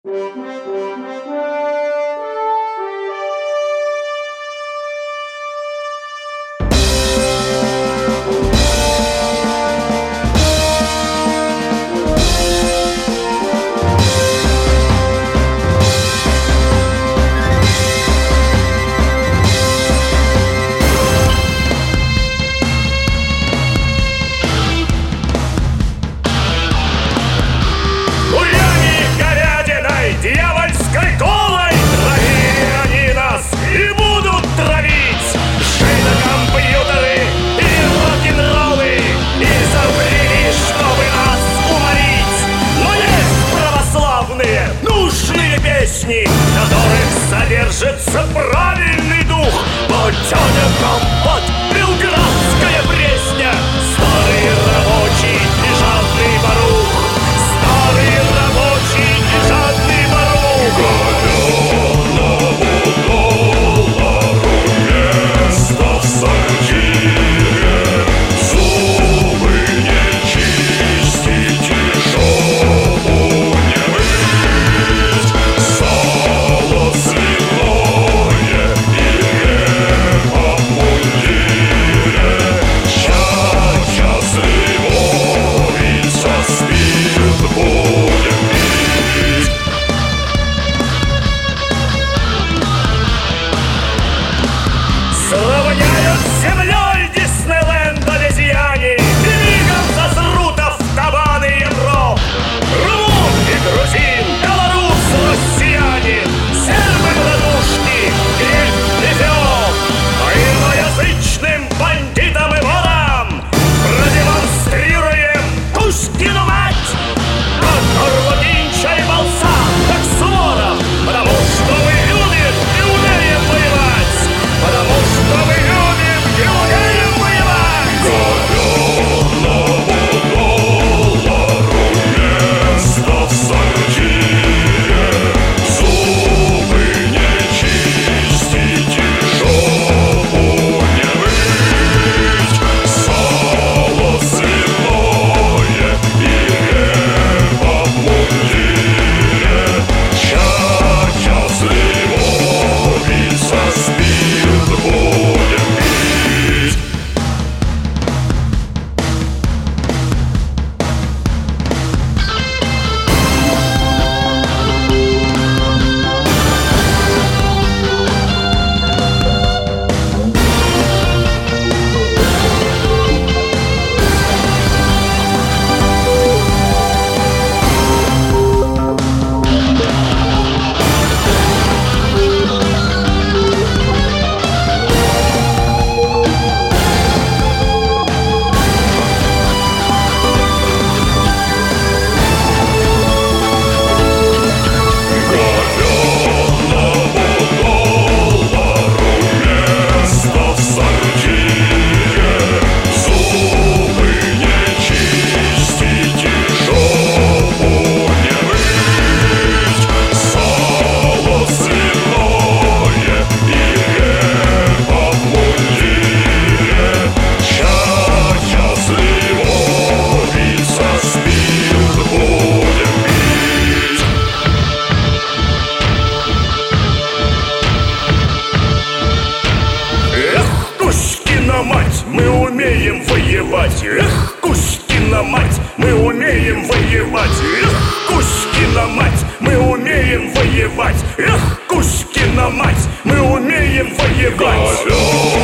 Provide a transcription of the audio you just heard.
которых содержится правильный дух. Будённый компот, белградская пресня, старый рабочий и жадный барух, старый рабочий и жадный барух. Говённому доллару место в сортире, зубы не чистите, жопу не мыть, сало свиное и репа в мундире, чача сливовица, спирт будем пить. Сравняют с землей Диснейленд обезьяне, и мигом созрут автобаны Европ. Румын и грузин, белорус, россиянин, сербы, братушки, грек, эфиоп. А иноязычным бандитам и ворам продемонстрируем Пушкину мать. Как горло Динча и Балса, как Суворов, потому что мы любим и умеем воевать. Потому что мы любим и умеем воевать. Говённому доллару место в сортире, зубы не чистите, жопу не мыть, сало свиное и репа в мундире, чача сливовица, спирт будем пить. Говённому доллару место в сортире, зубы не чистите, жопу не мыть, сало свиное и репа в мундире, чача сливовица, спирт будем пить. Эх, Кузькина мать, мы умеем воевать. Эх, Кузькина мать, мы умеем воевать. Эх, Кузькина мать, мы умеем воевать. Эх, Кузькина мать, мы умеем воевать.